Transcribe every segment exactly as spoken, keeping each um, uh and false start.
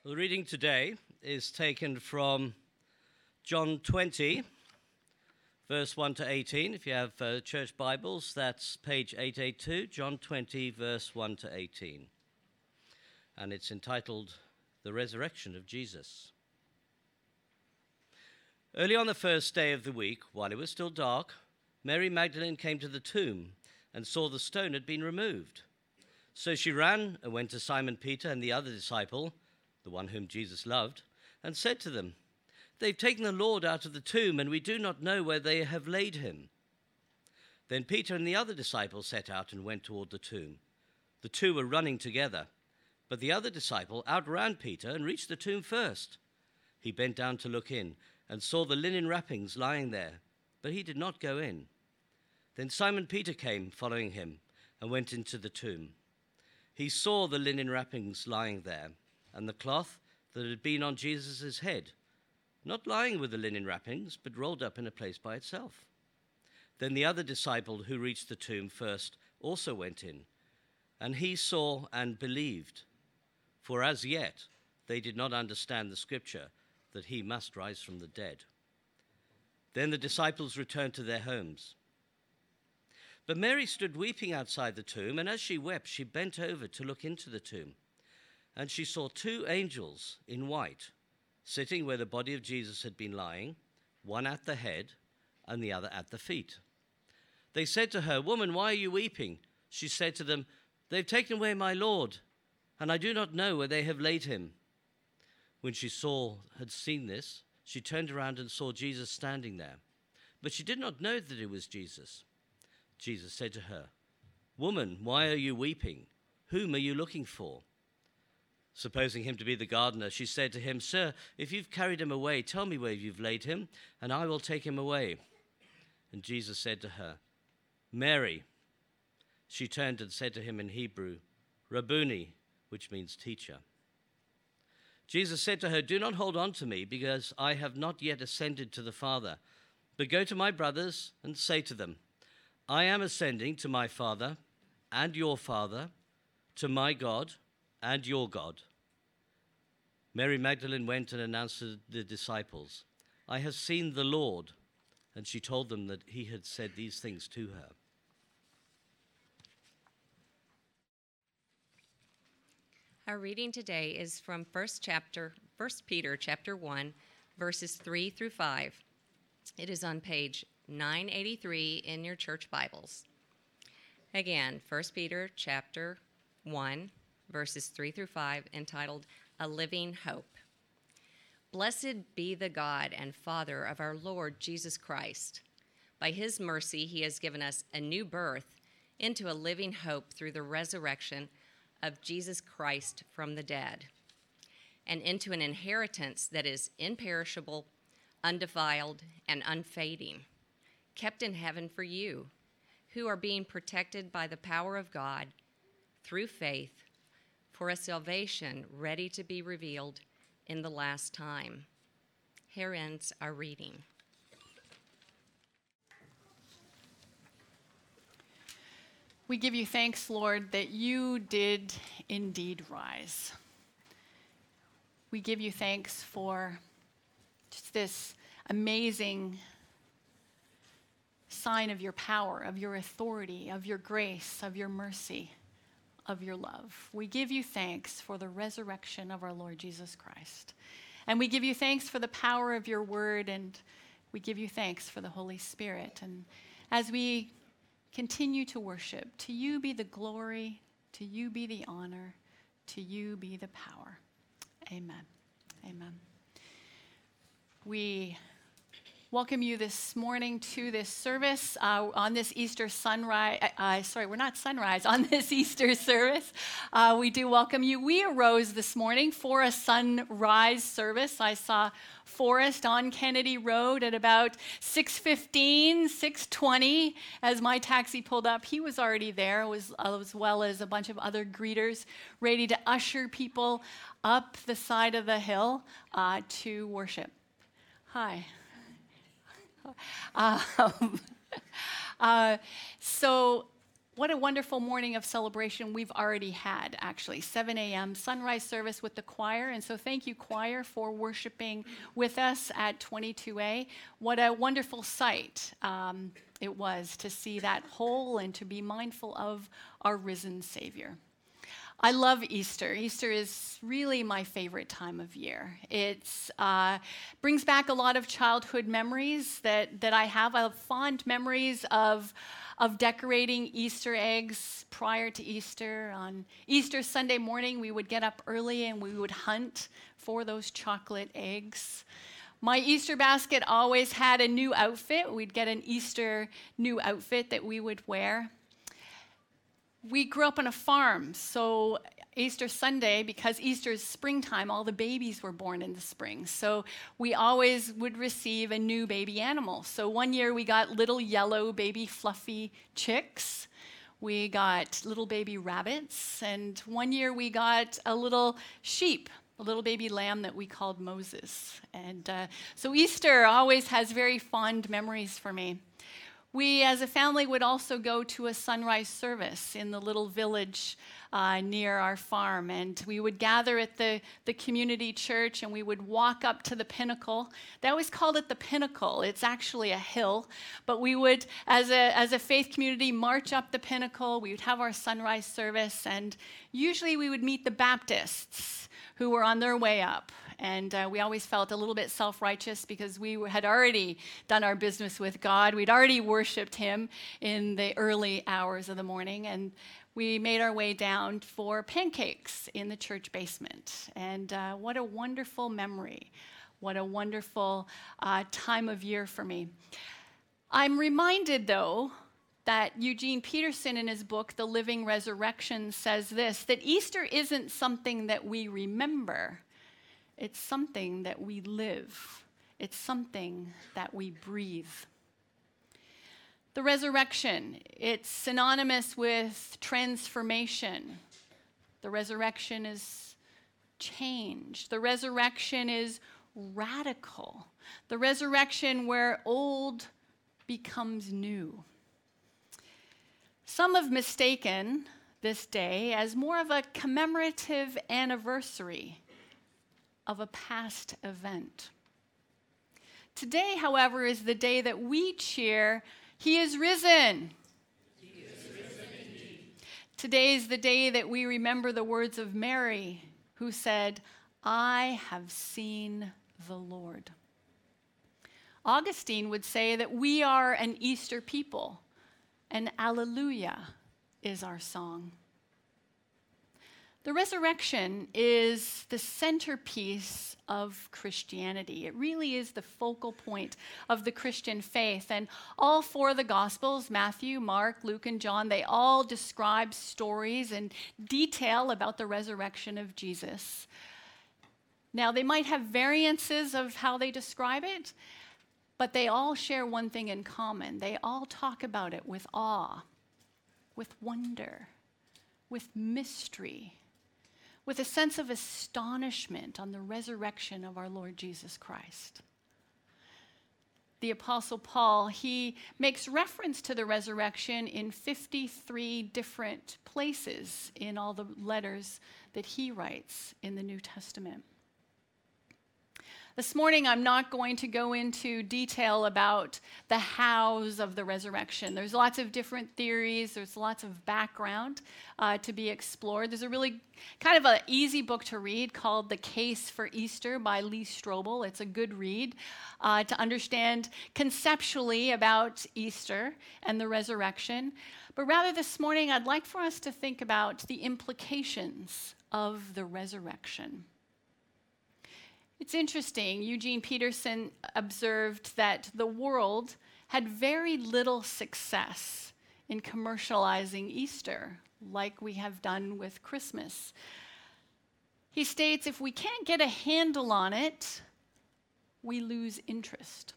The reading today is taken from John twenty, verse one to eighteen. If you have uh, church Bibles, that's page eight eighty-two, John twenty, verse one to eighteen. And it's entitled, The Resurrection of Jesus. Early on the first day of the week, while it was still dark, Mary Magdalene came to the tomb and saw the stone had been removed. So she ran and went to Simon Peter and the other disciple, the one whom Jesus loved, and said to them, "They've taken the Lord out of the tomb, and we do not know where they have laid him." Then Peter and the other disciple set out and went toward the tomb. The two were running together, but the other disciple outran Peter and reached the tomb first. He bent down to look in and saw the linen wrappings lying there, but he did not go in. Then Simon Peter came, following him, and went into the tomb. He saw the linen wrappings lying there, and the cloth that had been on Jesus' head, not lying with the linen wrappings, but rolled up in a place by itself. Then the other disciple who reached the tomb first also went in, and he saw and believed, for as yet they did not understand the scripture that he must rise from the dead. Then the disciples returned to their homes. But Mary stood weeping outside the tomb, and as she wept, she bent over to look into the tomb. And she saw two angels in white, sitting where the body of Jesus had been lying, one at the head and the other at the feet. They said to her, "Woman, why are you weeping?" She said to them, "They've taken away my Lord, and I do not know where they have laid him." When she saw, had seen this, she turned around and saw Jesus standing there. But she did not know that it was Jesus. Jesus said to her, "Woman, why are you weeping? Whom are you looking for?" Supposing him to be the gardener, she said to him, "Sir, if you've carried him away, tell me where you've laid him, and I will take him away." And Jesus said to her, "Mary." She turned and said to him in Hebrew, "Rabboni," which means teacher. Jesus said to her, "Do not hold on to me, because I have not yet ascended to the Father. But go to my brothers and say to them, I am ascending to my Father and your Father, to my God and your God." Mary Magdalene went and announced to the disciples, "I have seen the Lord." And she told them that he had said these things to her. Our reading today is from First chapter, First Peter chapter one, verses three through five. It is on page nine eighty-three in your church Bibles. Again, First Peter chapter one, verses three through five, entitled A Living Hope. Blessed be the God and Father of our Lord Jesus Christ. By his mercy, he has given us a new birth into a living hope through the resurrection of Jesus Christ from the dead, and into an inheritance that is imperishable, undefiled, and unfading, kept in heaven for you, who are being protected by the power of God through faith for a salvation ready to be revealed in the last time. Here ends our reading. We give you thanks, Lord, that you did indeed rise. We give you thanks for just this amazing sign of your power, of your authority, of your grace, of your mercy, of your love. We give you thanks for the resurrection of our Lord Jesus Christ. And we give you thanks for the power of your word, and we give you thanks for the Holy Spirit. And as we continue to worship, to you be the glory, to you be the honor, to you be the power. Amen. Amen. We welcome you this morning to this service uh, on this Easter sunrise. Uh, sorry, we're not sunrise, on this Easter service. Uh, we do welcome you. We arose this morning for a sunrise service. I saw Forrest on Kennedy Road at about six fifteen, six twenty. As my taxi pulled up, he was already there, as, as well as a bunch of other greeters ready to usher people up the side of the hill uh, to worship. Hi. Um, uh, so What a wonderful morning of celebration we've already had, actually. seven a.m. sunrise service with the choir. And so thank you, choir, for worshiping with us at twenty-two A. What a wonderful sight um, it was to see that whole and to be mindful of our risen Savior. I love Easter. Easter is really my favorite time of year. It uh, brings back a lot of childhood memories that, that I have. I have fond memories of, of decorating Easter eggs prior to Easter. On Easter Sunday morning, we would get up early and we would hunt for those chocolate eggs. My Easter basket always had a new outfit. We'd get an Easter new outfit that we would wear. We grew up on a farm, so Easter Sunday, because Easter is springtime, all the babies were born in the spring. So we always would receive a new baby animal. So one year we got little yellow baby fluffy chicks. We got little baby rabbits. And one year we got a little sheep, a little baby lamb that we called Moses. And uh, so Easter always has very fond memories for me. We, as a family, would also go to a sunrise service in the little village uh, near our farm. And we would gather at the, the community church, and we would walk up to the pinnacle. They always called it the pinnacle. It's actually a hill. But we would, as a, as a faith community, march up the pinnacle. We would have our sunrise service. And usually we would meet the Baptists who were on their way up. And uh, we always felt a little bit self-righteous because we had already done our business with God. We'd already worshiped him in the early hours of the morning. And we made our way down for pancakes in the church basement. And uh, what a wonderful memory. What a wonderful uh, time of year for me. I'm reminded, though, that Eugene Peterson in his book, The Living Resurrection, says this, that Easter isn't something that we remember. It's something that we live. It's something that we breathe. The resurrection, it's synonymous with transformation. The resurrection is change. The resurrection is radical. The resurrection where old becomes new. Some have mistaken this day as more of a commemorative anniversary of a past event. Today, however, is the day that we cheer, He is risen. He is risen indeed. Today is the day that we remember the words of Mary, who said, I have seen the Lord. Augustine would say that we are an Easter people, and Alleluia is our song. The resurrection is the centerpiece of Christianity. It really is the focal point of the Christian faith. And all four of the Gospels, Matthew, Mark, Luke, and John, they all describe stories and detail about the resurrection of Jesus. Now, they might have variances of how they describe it, but they all share one thing in common. They all talk about it with awe, with wonder, with mystery, with a sense of astonishment on the resurrection of our Lord Jesus Christ. The Apostle Paul, he makes reference to the resurrection in fifty-three different places in all the letters that he writes in the New Testament. This morning, I'm not going to go into detail about the hows of the resurrection. There's lots of different theories. There's lots of background uh, to be explored. There's a really kind of an easy book to read called The Case for Easter by Lee Strobel. It's a good read uh, to understand conceptually about Easter and the resurrection. But rather this morning, I'd like for us to think about the implications of the resurrection. It's interesting, Eugene Peterson observed that the world had very little success in commercializing Easter, like we have done with Christmas. He states, if we can't get a handle on it, we lose interest.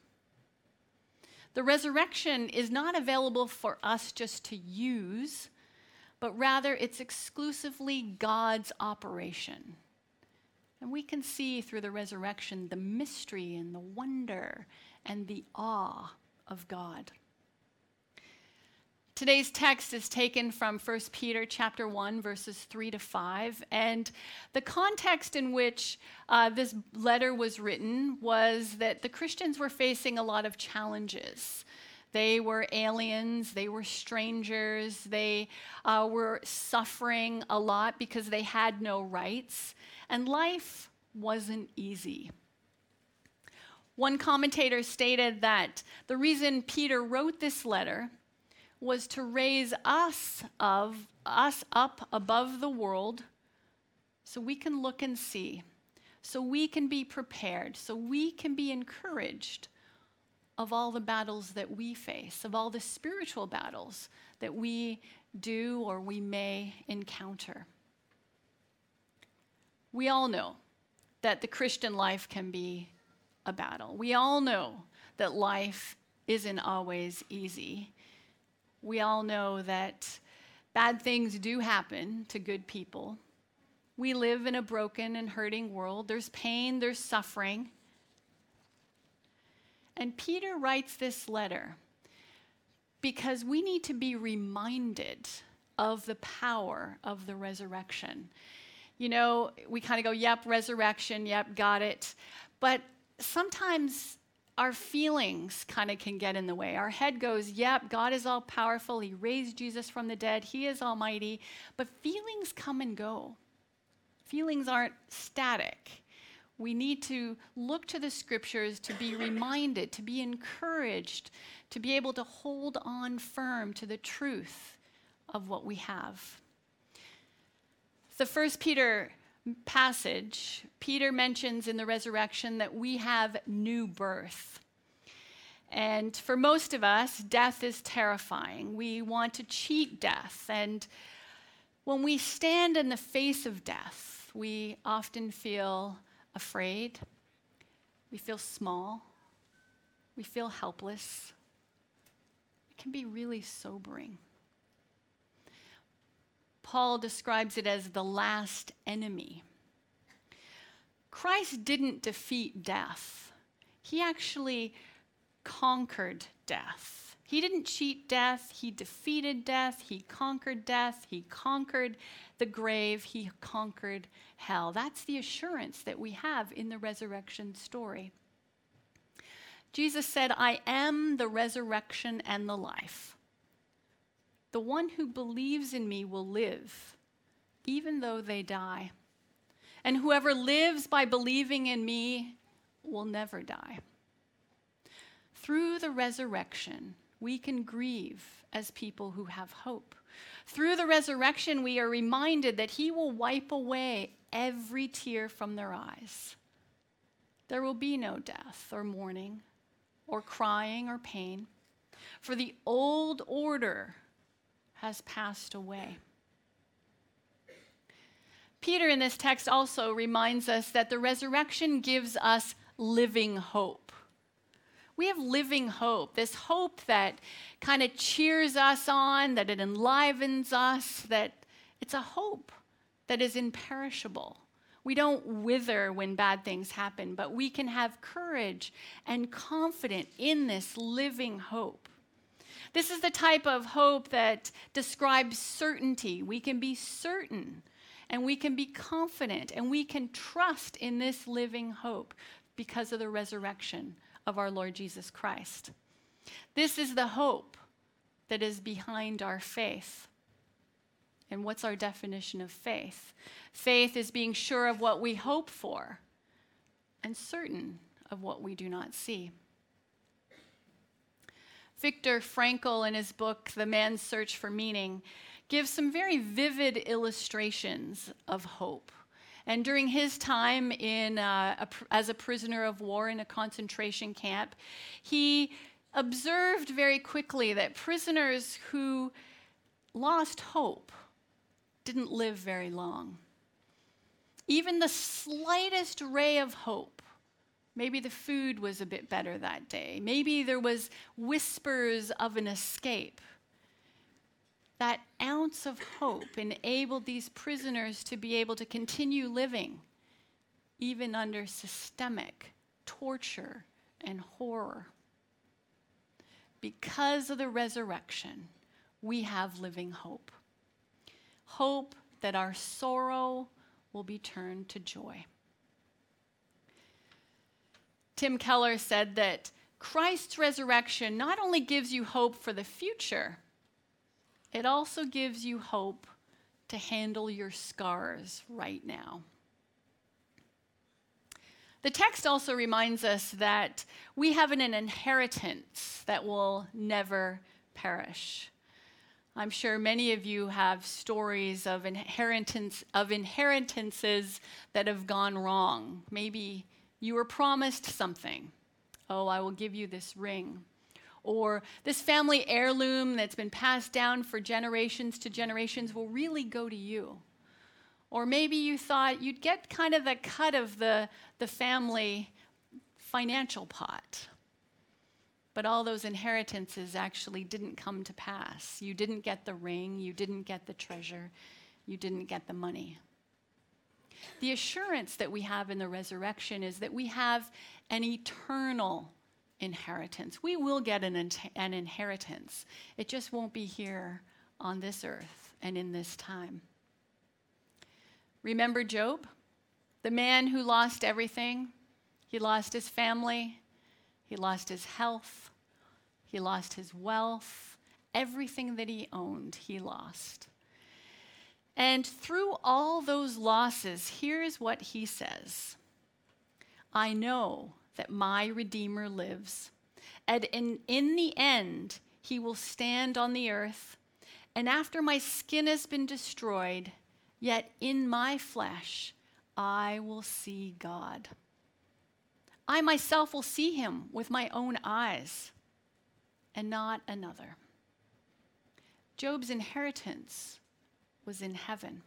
The resurrection is not available for us just to use, but rather it's exclusively God's operation. And we can see through the resurrection the mystery and the wonder and the awe of God. Today's text is taken from First Peter chapter one, verses three to five. And the context in which uh, this letter was written was that the Christians were facing a lot of challenges. They were aliens, they were strangers, they uh, were suffering a lot because they had no rights, and life wasn't easy. One commentator stated that the reason Peter wrote this letter was to raise us of us up above the world so we can look and see, so we can be prepared, so we can be encouraged of all the battles that we face, of all the spiritual battles that we do or we may encounter. We all know that the Christian life can be a battle. We all know that life isn't always easy. We all know that bad things do happen to good people. We live in a broken and hurting world. There's pain, there's suffering. And Peter writes this letter because we need to be reminded of the power of the resurrection. You know, we kind of go, yep, resurrection, yep, got it. But sometimes our feelings kind of can get in the way. Our head goes, yep, God is all powerful. He raised Jesus from the dead. He is almighty. But feelings come and go. Feelings aren't static. We need to look to the scriptures to be reminded, to be encouraged, to be able to hold on firm to the truth of what we have. The First Peter passage, Peter mentions in the resurrection that we have new birth. And for most of us, death is terrifying. We want to cheat death. And when we stand in the face of death, we often feel afraid. We feel small. We feel helpless. It can be really sobering. Paul describes it as the last enemy. Christ didn't defeat death. He actually conquered death. He didn't cheat death. He defeated death. He conquered death. He conquered the grave. He conquered hell. That's the assurance that we have in the resurrection story. Jesus said, I am the resurrection and the life. The one who believes in me will live, even though they die. And whoever lives by believing in me will never die. Through the resurrection, we can grieve as people who have hope. Through the resurrection, we are reminded that he will wipe away every tear from their eyes. There will be no death or mourning or crying or pain, for the old order has passed away. Peter in this text also reminds us that the resurrection gives us living hope. We have living hope, this hope that kind of cheers us on, that it enlivens us, that it's a hope that is imperishable. We don't wither when bad things happen, but we can have courage and confidence in this living hope. This is the type of hope that describes certainty. We can be certain, and we can be confident, and we can trust in this living hope because of the resurrection of our Lord Jesus Christ. This is the hope that is behind our faith. And what's our definition of faith? Faith is being sure of what we hope for and certain of what we do not see. Viktor Frankl, in his book, The Man's Search for Meaning, gives some very vivid illustrations of hope. And during his time in, uh, a, as a prisoner of war in a concentration camp, he observed very quickly that prisoners who lost hope didn't live very long. Even the slightest ray of hope, maybe the food was a bit better that day, maybe there was whispers of an escape, that ounce of hope enabled these prisoners to be able to continue living, even under systemic torture and horror. Because of the resurrection, we have living hope. Hope that our sorrow will be turned to joy. Tim Keller said that Christ's resurrection not only gives you hope for the future, it also gives you hope to handle your scars right now. The text also reminds us that we have an inheritance that will never perish. I'm sure many of you have stories of inheritance of inheritances that have gone wrong. Maybe you were promised something. Oh, I will give you this ring. Or this family heirloom that's been passed down for generations to generations will really go to you. Or maybe you thought you'd get kind of the cut of the, the family financial pot. But all those inheritances actually didn't come to pass. You didn't get the ring, you didn't get the treasure, you didn't get the money. The assurance that we have in the resurrection is that we have an eternal inheritance. We will get an, an inheritance. It just won't be here on this earth and in this time. Remember Job, the man who lost everything? He lost his family, he lost his health, he lost his wealth, everything that he owned, he lost. And through all those losses, here's what he says. I know that my Redeemer lives, and in, in the end, he will stand on the earth, and after my skin has been destroyed, yet in my flesh, I will see God. I myself will see him with my own eyes, and not another. Job's inheritance was in heaven.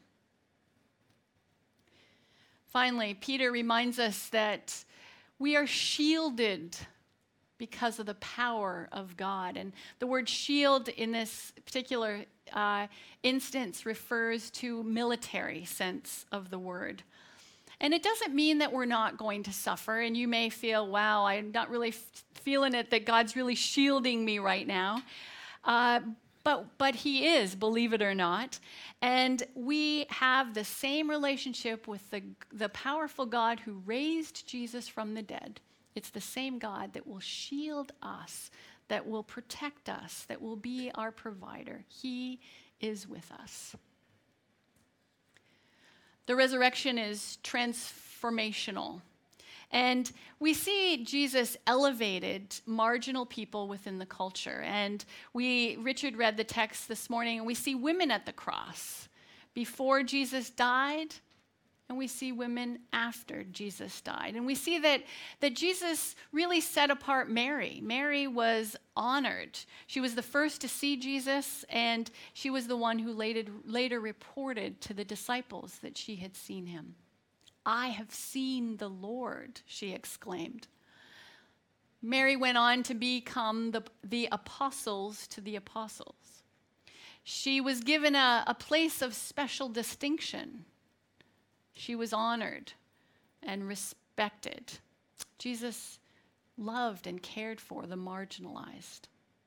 Finally, Peter reminds us that we are shielded because of the power of God. And the word shield in this particular uh, instance refers to military sense of the word. And it doesn't mean that we're not going to suffer. And you may feel, wow, I'm not really f- feeling it that God's really shielding me right now. Uh, But, but he is, believe it or not. And we have the same relationship with the, the powerful God who raised Jesus from the dead. It's the same God that will shield us, that will protect us, that will be our provider. He is with us. The resurrection is transformational. And we see Jesus elevated marginal people within the culture. And we, Richard read the text this morning, and we see women at the cross before Jesus died, and we see women after Jesus died. And we see that, that Jesus really set apart Mary. Mary was honored. She was the first to see Jesus, and she was the one who later, later reported to the disciples that she had seen him. I have seen the Lord, she exclaimed. Mary went on to become the, the apostles to the apostles. She was given a, a place of special distinction. She was honored and respected. Jesus loved and cared for the marginalized.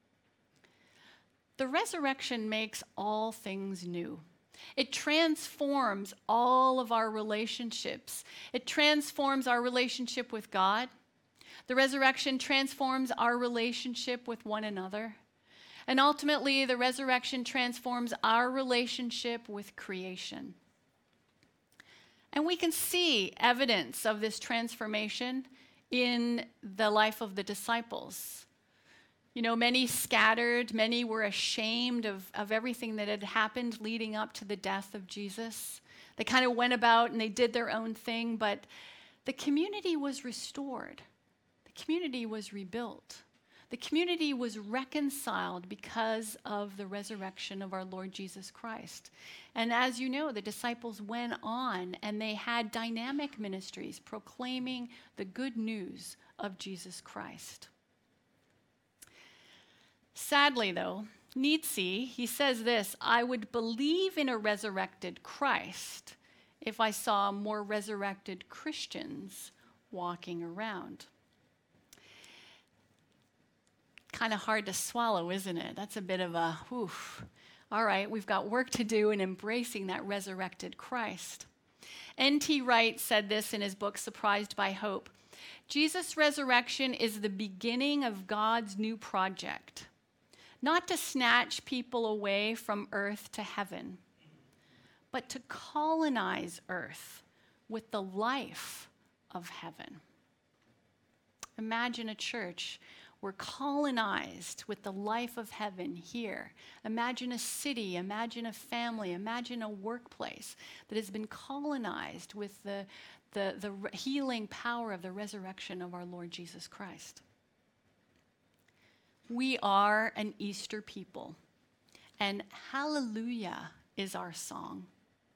The resurrection makes all things new. It transforms all of our relationships. It transforms our relationship with God. The resurrection transforms our relationship with one another. And ultimately, the resurrection transforms our relationship with creation. And we can see evidence of this transformation in the life of the disciples. You know, many scattered, many were ashamed of, of everything that had happened leading up to the death of Jesus. They kind of went about and they did their own thing, but the community was restored. The community was rebuilt. The community was reconciled because of the resurrection of our Lord Jesus Christ. And as you know, the disciples went on and they had dynamic ministries proclaiming the good news of Jesus Christ. Sadly, though, Nietzsche, he says this, I would believe in a resurrected Christ if I saw more resurrected Christians walking around. kind of hard to swallow, isn't it? That's a bit of a, whew. All right, we've got work to do in embracing that resurrected Christ. N T Wright said this in his book, Surprised by Hope. Jesus' resurrection is the beginning of God's new project, not to snatch people away from earth to heaven, but to colonize earth with the life of heaven. Imagine a church. We're colonized with the life of heaven here. Imagine a city, imagine a family, imagine a workplace that has been colonized with the, the, the healing power of the resurrection of our Lord Jesus Christ. We are an Easter people, and hallelujah is our song.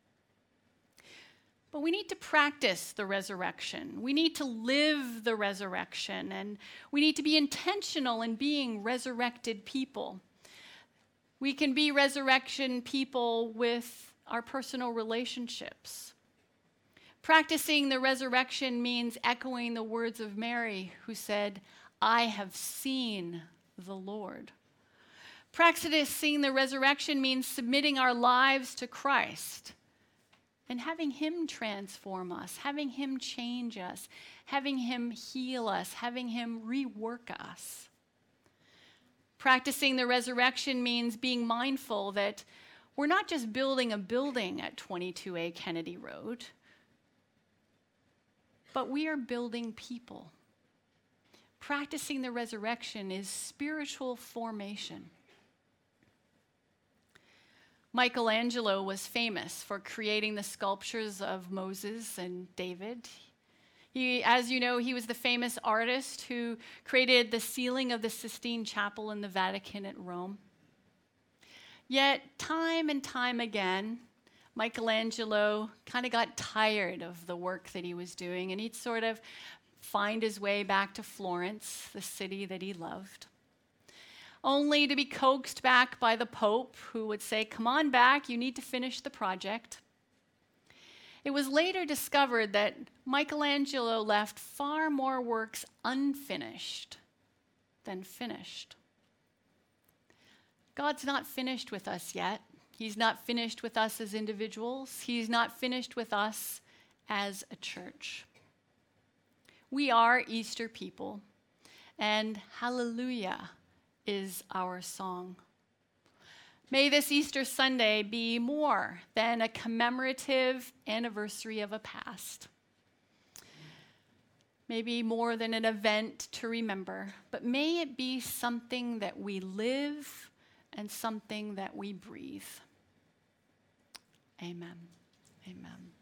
But we need to practice the resurrection. We need to live the resurrection, and we need to be intentional in being resurrected people. We can be resurrection people with our personal relationships. Practicing the resurrection means echoing the words of Mary, who said, "I have seen the Lord." Practicing the resurrection means submitting our lives to Christ and having him transform us, having him change us, having him heal us, having him rework us. Practicing the resurrection means being mindful that we're not just building a building at twenty-two A Kennedy Road, but we are building people. Practicing the resurrection is spiritual formation. Michelangelo was famous for creating the sculptures of Moses and David. He, as you know, he was the famous artist who created the ceiling of the Sistine Chapel in the Vatican at Rome. Yet, time and time again, Michelangelo kind of got tired of the work that he was doing, and he'd sort of find his way back to Florence, the city that he loved, only to be coaxed back by the Pope, who would say, "Come on back, you need to finish the project." It was later discovered that Michelangelo left far more works unfinished than finished. God's not finished with us yet. He's not finished with us as individuals. He's not finished with us as a church. We are Easter people, and hallelujah is our song. May this Easter Sunday be more than a commemorative anniversary of a past. Maybe more than an event to remember, but may it be something that we live and something that we breathe. Amen. Amen.